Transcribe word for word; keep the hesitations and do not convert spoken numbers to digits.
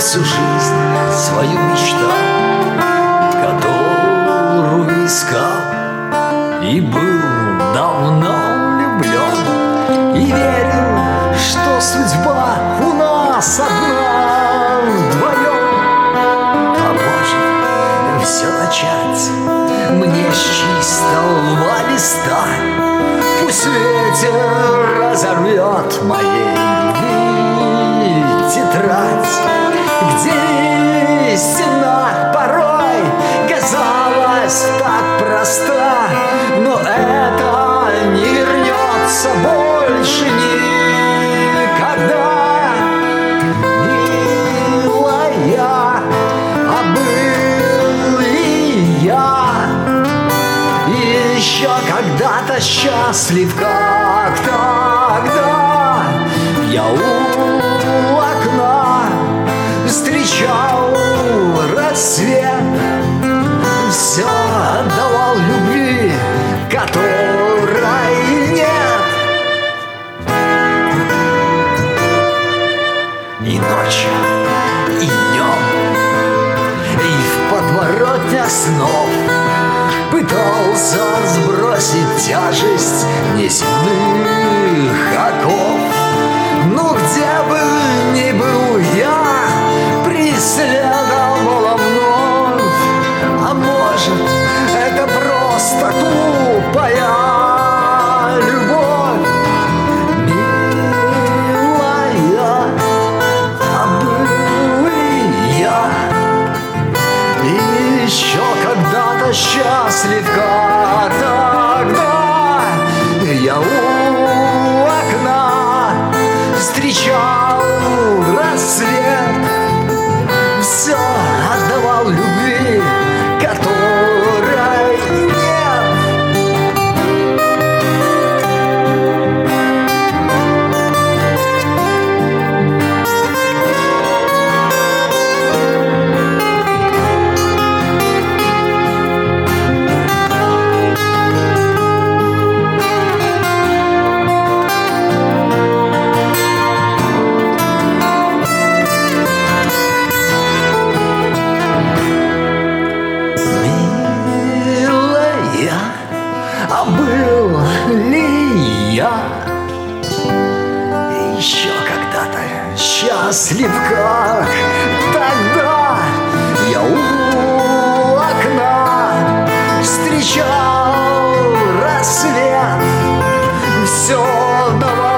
всю жизнь свою мечту, которую искал, и был давно влюблен, и верил, что судьба у нас одна вдвоем. А может все начать мне с чистого листа? Пусть ветер разорвет моей любви тетрадь, где истина порой казалась так проста, но это не вернется больше никогда. Милая, а был ли я еще когда-то счастлив, как тогда? Я у окна встречал рассвет, все отдавал любви, которой нет. И ночью, и днем, и в подворотне снов пытался сбросить тяжесть неземных оков. Но где бы ни был я, преследовала вновь. А может, это просто глупая любовь? Милая, а был ли я еще когда-то счастлив, как тогда? Я у окна встречал рассвет, все отдавал любви, которой нет. А был ли я еще когда-то счастлив, как тогда? Я у окна встречал рассвет, все давал